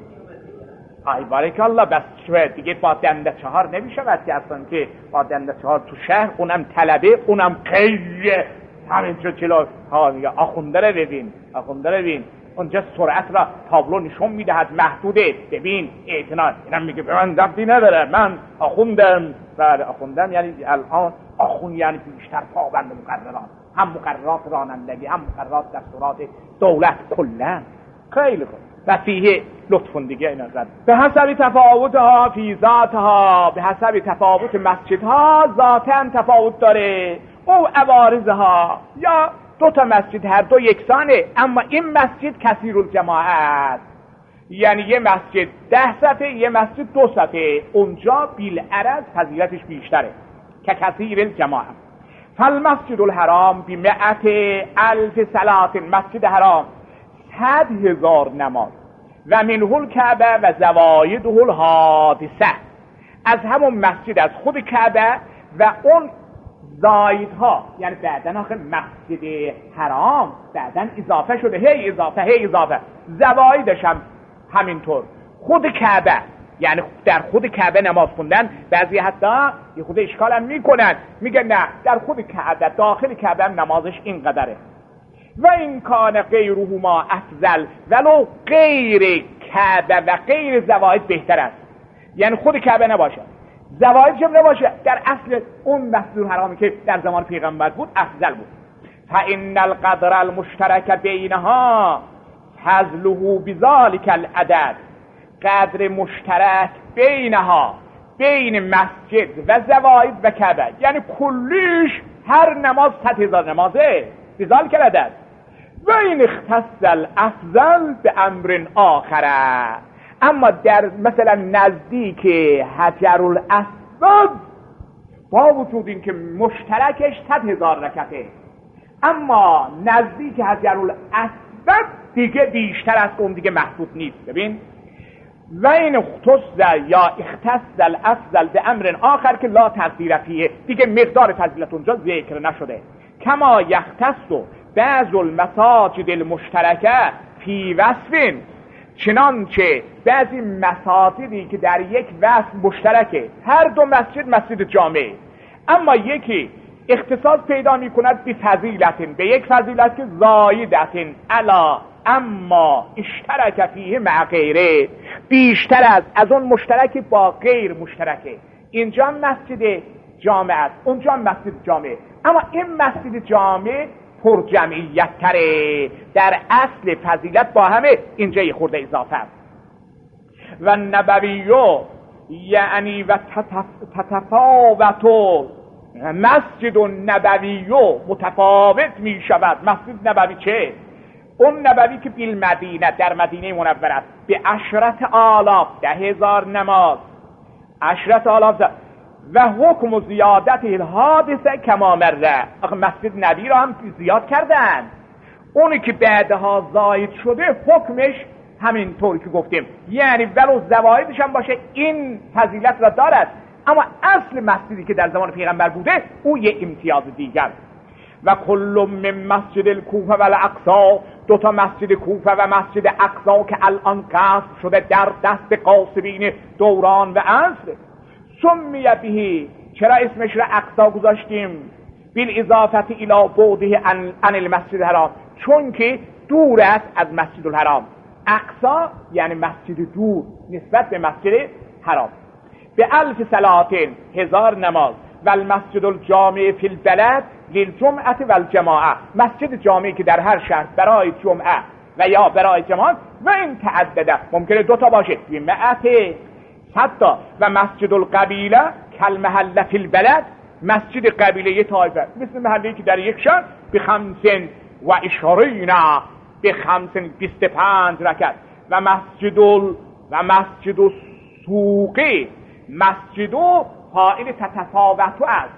آی بارک الله، بس شوید دیگه با دنده چهار نمی شود که اصلا که با دنده چهار تو شهر، اونم طلبه، اونم قیه همینجا چلو ها میگه آخونده رو ببین، آخونده رو ببین، اونجا سرعت را تابلو نشون میدهد محدوده، ببین اعتناد. اینم میگه به من ربطی نداره، من آخوندم. بله آخوندم یعنی الان آخون یعنی بیشتر پابند مقررات، هم مقررات رانندگی هم مقررات دستورات دولت کلا. خیلی خوب. و فیه لطفون دیگه اینا زد به حسب تفاوتها فی ذاتها، به حسب تفاوت مسجدها ذاتاً تفاوت داره. او عوارضها، یا دو تا مسجد هر دو یکسانه اما این مسجد کثیر الجماعه است، یعنی یه مسجد ده صفحه یه مسجد دو صفحه، اونجا بالعرض فضیلتش بیشتره که کثیر الجماعه. فالمسجد الحرام بمئت الف صلات، مسجد حرام صد هزار نماز. و منه الکعبه و زوایده الحادثه، از همون مسجد از خود کعبه و اون زایدها، یعنی بعدن آخه مسجد حرام بعدن اضافه شده، هی اضافه هی اضافه. زوایدش هم همینطور. خود کعبه، یعنی در خود کعبه نماز خوندن، بعضی حتی یه خود اشکال هم میکنن، میگن نه در خود کعبه داخل کعبه هم نمازش این قدره. و این کان غیرهما افضل، ولو غیر کعبه و غیر زواید بهتر است. یعنی خود کعبه نباشه، زواید هم نباشه، در اصل اون مسجد الحرامی که در زمان پیغمبر بود افضل بود. فإن القدر المشترک بینها فضله بذلك العدد، قدر مشترک بینها، بین مسجد و زواید و کعبه، یعنی کلیش هر نماز صد هزار نمازه بذلك العدد. و این اختص الافضل به امر آخره، اما در مثلا نزدیک حجر الاسود با وجود این که مشترکش صد هزار رکعته، اما نزدیک حجر الاسود دیگه بیشتر از اون دیگه محدود نیست. ببین و این اختص یا اختص الافضل به امر آخر که لا تقدیر فیه، دیگه مقدار فضیلت اونجا ذکر نشده. کما یختص بعض المساجد المشترکه فی وصف، چنانچه بعضی مساجدی که در یک وصف مشترکه، هر دو مسجد مسجد جامع، اما یکی اختصاص پیدا می کند به فضیلت، به یک فضیلت که زایدت علا اما اشترک فیه مع غیره، بیشتر از از اون مشترک با غیر مشترکه. اینجا مسجد جامع است، اونجا مسجد جامع، اما این مسجد جامع پر جمعیت تره، در اصل فضیلت با همه اینجا یه خورده اضافه است. و نبویو یعنی و تتفاوت مسجد نبویو، متفاوت می شود مسجد نبوی. چه؟ اون نبوی که بیل مدینه در مدینه منوره است به عشرت آلاف، ده هزار نماز، عشرت آلاف. و حکم زیادت الحادثه کما مره. آخه مسجد نبی را هم زیاد کردن، اونی که بعدها زاید شده حکمش همین طور که گفتیم، یعنی ولو زوایدش هم باشه این فضیلت را دارد، اما اصل مسجدی که در زمان پیغمبر بوده او یه امتیاز دیگر. و کل من مسجد الکوفه و الاقصی، دو تا مسجد کوفه و مسجد اقصی که الان قصد شده در دست قاصبین دوران و عصر، سمی بهی، چرا اسمش را اقصی گذاشتیم؟ بالاضافه الی بعده عن المسجد الحرام، چون که دور است از مسجد الحرام. اقصی یعنی مسجد دور نسبت به مسجد حرام. به الف صلاتین، هزار نماز. و المسجد الجامع فی البلد للجمعه و الجماعه، مسجد جامعی که در هر شهر برای جمعه و یا برای جماعت و این تعدده، ممکنه دوتا باشه، به مئت صد تا. و مسجد القبیله کالمحله فی البلد، مسجد قبیله طایفه مثل محله‌ای که در یک شهر به خمسین و اشارین، به خمسین بیست پنج رکعت. و مسجد ال و مسجد السوقی، مسجد فاعل تتفاوت است،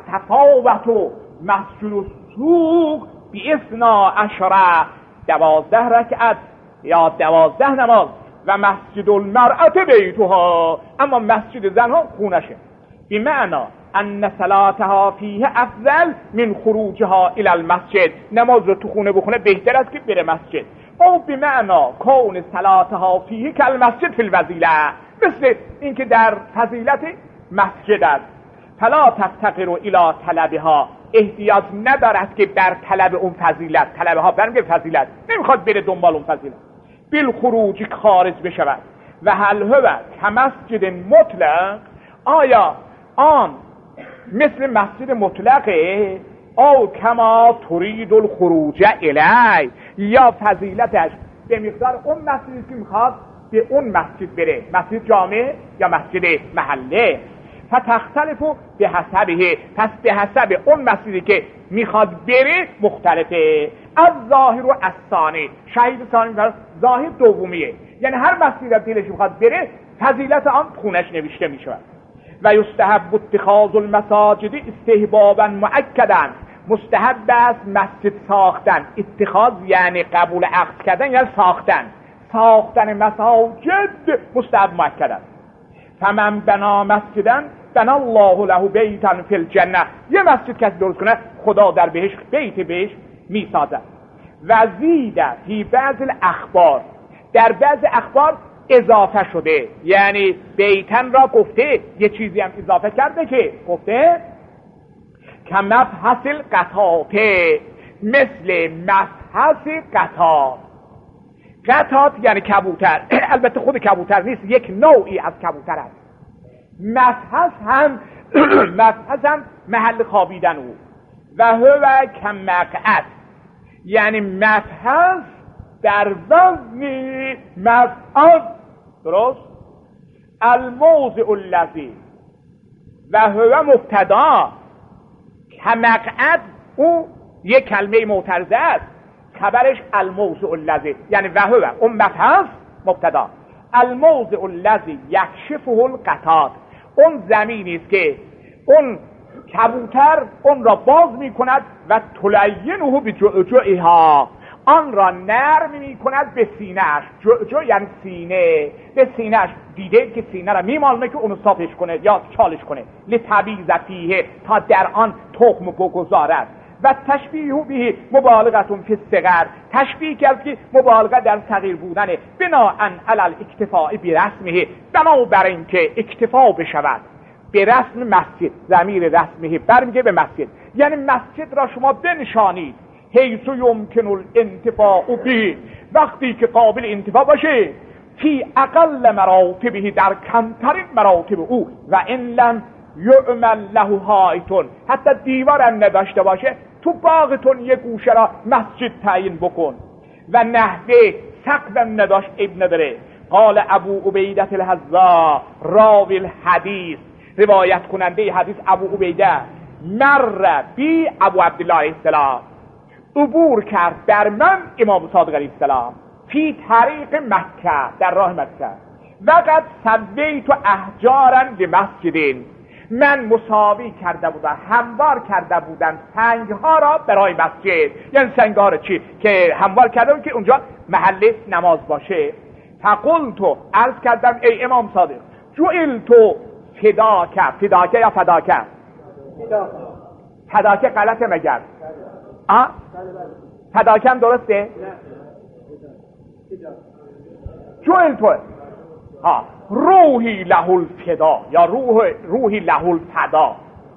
تتفاوت مسجد السوق بی اثنا عشره، دوازده رکعت یا دوازده نماز. و مسجد المرأة بیتها، اما مسجد زنها خونشه. بی معنا ان صلاتها فیه افضل من خروجها الى المسجد، نماز رو تو خونه بخونه بهتر است که بره مسجد. او بی معنا کون صلاتها فیه کالمسجد فی الوزیله، مثل اینکه در فضیلت مسجد است. فلا تفتقر الی طلبها، احتیاج ندارد که بر طلب اون فضیلت، طلبها برمیگه فضیلت، نمیخواد بره دنبال اون فضیلت، بالخروج خارج بشود. و هل هو کمسجد مطلق، آیا آن مثل مسجد مطلقه؟ او کما ترید الخروج الی، یا فضیلتش به مقدار اون مسجدی که میخواد به اون مسجد بره، مسجد جامع یا مسجد محله. فتختلف به حسبه، پس به حسب اون مسجدی که میخواد بره مختلفه. از ظاهر و از ثانی، شهید ثانی ظاهر دومیه، یعنی هر مسجدی که دلش میخواد بره فضیلت آن خونش نوشته میشه. و یستحب اتخاذ المساجد استحبابا مؤکدا، مستحب است مسجد ساختن. اتخاذ یعنی قبول عقد کردن یا ساختن، ساختن مساجد مستحب مؤکد است. فمن بنا مسجدا بنا الله له بیتا فی الجنه، یه مسجد کسی درست کنه خدا در بهش بیت بهش میسازد. و زید فی بعض الاخبار، در بعض اخبار اضافه شده، یعنی بیتن را گفته یه چیزی هم اضافه کرده که گفته که مبحث القطات، مثل مبحث قطات. قطات یعنی کبوتر، البته خود کبوتر نیست، یک نوعی از کبوتر است. مبحث هم مبحث هم محل خوابیدن او. و هو کمقعد، یعنی مبحث در وزن مفعول، درست؟ الموضع الذی، و هو مبتدا، کمقعد او یک کلمه معترضه است، خبرش الموضع الذی، یعنی و هو اون مبحث مبتدا، الموضع الذی یکشفه القطات، اون زمینی است که اون کبوتر اون را باز می کند و تلینه به جعجعها، آن را نرم می کند به سینه‌اش. جعجع یعنی سینه، به سینه‌اش دیده که سینه را میمالونه که اونو صافش کنه یا چالش کنه. لتبیض فیه، تا در آن تخم بگذارد. و تشبیه به مبالغتون فی الصغر، تشبیه کرد که مبالغه در صغیر بودنه. بناءً علی الاکتفاء برسمه، بنابر اینکه اکتفا بشود به رسم مسجد، ضمیر رسمه برمیگه به مسجد، یعنی مسجد را شما بنشانید حیث یمکن الانتفاع به، وقتی که قابل انتفاع باشه، فی اقل مراتبه، در کمترین مراتب او، و ان لم یعمل له حائطون، حتی دیوارم نداشته باشه، تو باغتون یه گوشه را مسجد تعیین بکن. و نحوه سقفم نداشت ابن نداره. قال ابو عبیده الحذاء راوی الحدیث، روایت کننده حدیث ابو عبیده، مر بی ابو عبدالله علیه السلام، عبور کرد بر من امام صادق علیه السلام، فی طریق مکه، در راه مکه، وقد سویت احجارا به مسجدین، من مساوی کرده بودم، هموار کرده بودم سنگها را برای مسجد. یعنی سنگها را چی؟ که هموار کردم که اونجا محل نماز باشه. فقلتو، عرض کردم ای امام صادق، جعلتو فداکه. فداکه یا فداکه؟ فداکه غلطه مگر؟ آه؟ فداکه هم درسته؟ جعلتو ها روحی له الفدا یا روح روحی له الفدا،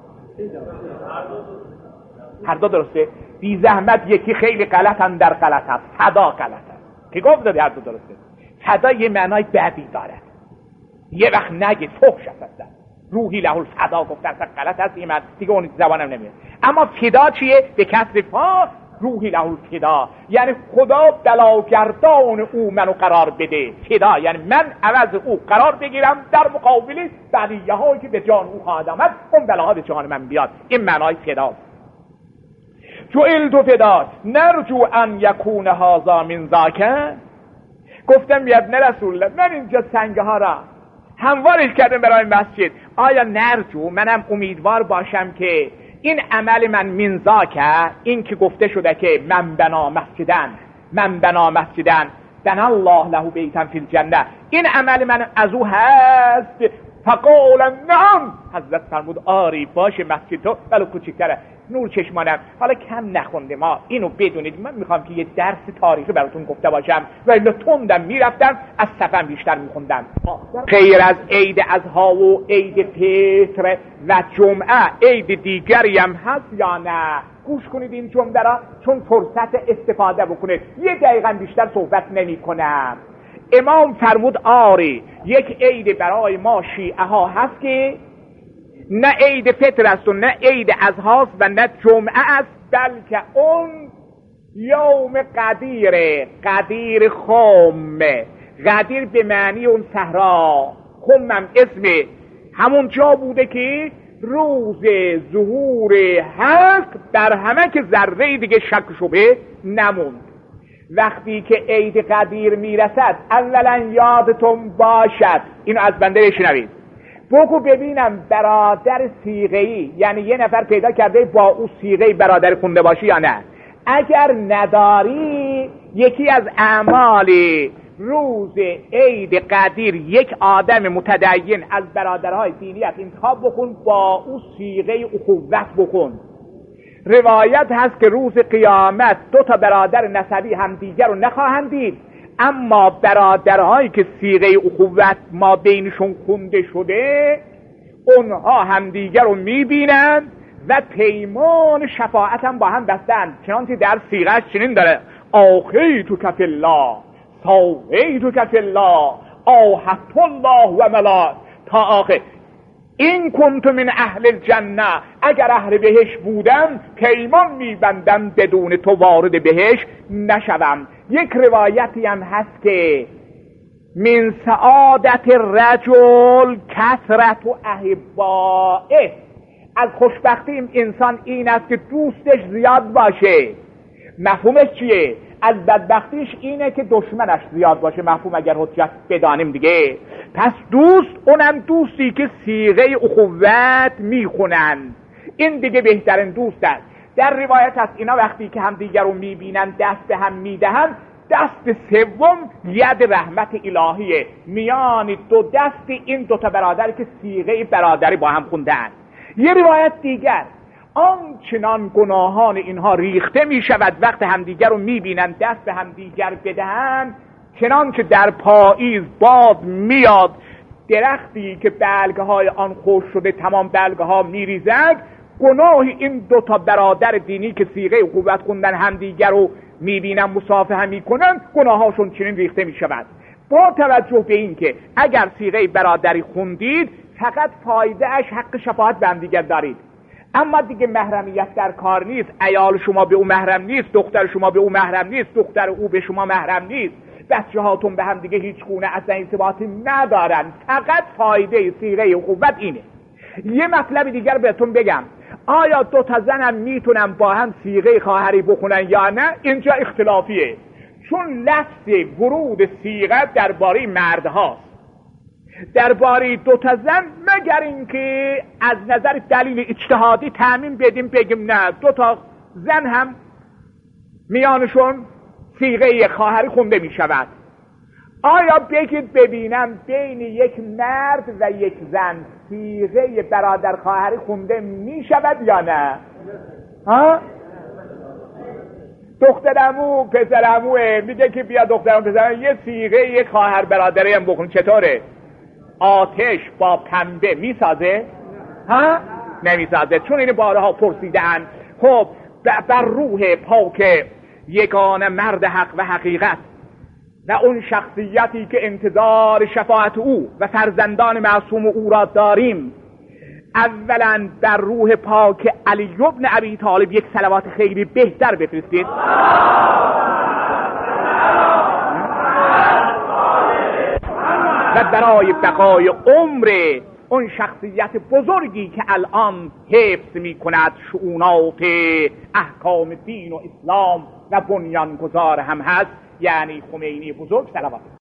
هر دو درسته. بی زحمت یکی خیلی غلط هم در غلط هست، فدا غلط هست که گفت دادی هر دو درسته. فدا یه معنای بدی داره، یه وقت نگید فحش هست. روحی له الفدا گفت اصلا غلط هست، این من دیگه اون زبانم نمیاد. اما فدا چیه؟ به کسر فا، روحی له الفدا یعنی خدا بلاگردان او منو قرار بده. فدا یعنی من عوض او قرار بگیرم در مقابل بلیه هایی که به جان او خواهد آمد، اون بلاها به جان من بیاد. این معنای فداست. جعلت فدا نرجو ان یکون هذا من ذاک. گفتم یا ابن رسول الله، من اینجا سنگ ها را هموارش کردم برای مسجد، آیا نرجو، منم امیدوار باشم که این عمل من من ذاک، این که گفته شده که من بنا مسجدن، من بنا مسجدن بنا الله له بیتا فی الجنه، این عمل من از او هست. فقال نعم، حضرت فرمود آری باشه، مسجد تو ولو کوچیک‌تره. نور چشمانم حالا کم نخونده، ما اینو بدونید. من میخوام که یه درس تاریخی براتون گفته باشم و الا تندم میرفتم از صفم بیشتر میخوندم. غیر از عید اضحی و عید فطر و جمعه عید دیگری هم هست یا نه؟ گوش کنید این جمله را، چون فرصت استفاده بکنید. یه دقیقا بیشتر صحبت نمی کنم. امام فرمود آری یک عید برای ما شیعه ها هست که نه عید فطر است و نه عید اضحی و نه جمعه است، بلکه اون یوم قدیره. قدیر خم، قدیر به معنی اون صحرا، خم هم اسم همون جا بوده که روز ظهور حق در همه که ذره دیگه شک شبه نموند. وقتی که عید قدیر میرسد اولا یادتون باشد، اینو از بنده بشنوید، بگو ببینم برادر صیغه‌ای، یعنی یه نفر پیدا کرده با او صیغه برادر خونده باشی یا نه. اگر نداری، یکی از اعمال روز عید قدیر یک آدم متدین از برادرهای دینیت انتخاب بکن، با او صیغه اخوت بکن. روایت هست که روز قیامت دو تا برادر نسبی هم دیگر رو نخواهند دید، اما برادرهایی که صیغه اخوت ما بینشون خونده شده اونها هم دیگر رو میبینند و پیمان شفاعت هم با هم بستند. چنانچه در صیغهش چنین داره: آخیتو کف الله، ساویتو کف الله، آحت الله و ملائکته، تا آخر. این کنت من اهل الجنه، اگر اهل بهش بودم پیمان میبندم بدون تو وارد بهش نشوم. یک روایتی هم هست که من سعادت رجل کثرت و احبائه، از خوشبختی انسان این است که دوستش زیاد باشه. مفهومش چیه؟ از بدبختیش اینه که دشمنش زیاد باشه. مفهوم اگر حجت بدانیم دیگه. پس دوست، اونم دوستی که صیغه اخوت میخونن، این دیگه بهترین دوست است. در روایت هست اینا وقتی که هم دیگر رو میبینن دست به هم میدهن، دست سوم ید رحمت الهیه میان دو دست این دوتا برادر که صیغه برادری با هم خوندن. یه روایت دیگر: آنچنان گناهان اینها ریخته می شود وقت همدیگر رو می بینن دست به همدیگر بدهن، چنان که در پاییز باد میاد، درختی که برگ های آن خشک شده تمام برگ ها می ریزد، گناه این دوتا برادر دینی که صیغه اخوت خوندن همدیگر رو می بینن مصافحه می کنن، گناهاشون چنین ریخته می شود. با توجه به این که اگر صیغه برادری خوندید فقط فایده اش حق شفاعت به همدیگر دارید، اما دیگه محرمیت در کار نیست. عیال شما به او محرم نیست، دختر شما به او محرم نیست، دختر او به شما محرم نیست، بچه هاتون به هم دیگه هیچ گونه اصلا ارتباطی ندارن. فقط فایده صیغه اخوت اینه. یه مطلب دیگر بهتون بگم: آیا دو تا زنم میتونن با هم صیغه خواهری بخونن یا نه؟ اینجا اختلافیه، چون لفظ ورود صیغه درباره مرد هاست. درباره دو تا زن، مگر اینکه از نظر دلیل اجتهادی تعمیم بدیم بگیم نه دو تا زن هم میانشون صیغه خواهری خونده می شود. آیا بگید ببینم بین یک مرد و یک زن صیغه برادر خواهری خونده می شود یا نه؟ ها؟ دخترمو پسرموه میگه که بیا دخترمو پسرمو یه صیغه یک خواهر برادری هم بخون، چطوره؟ آتش با پنبه میسازه؟ ها؟ نمیسازه، چون این بارها پرسیدن. خب بر روح پاک یگانه مرد حق و حقیقت و اون شخصیتی که انتظار شفاعت او و فرزندان معصوم او را داریم، اولا در روح پاک علی بن ابی طالب یک صلوات خیلی بهتر بفرستید. و برای بقای عمر اون شخصیت بزرگی که الان حفظ می کند شؤونات احکام دین و اسلام و بنیانگذار هم هست، یعنی خمینی بزرگ، صلوات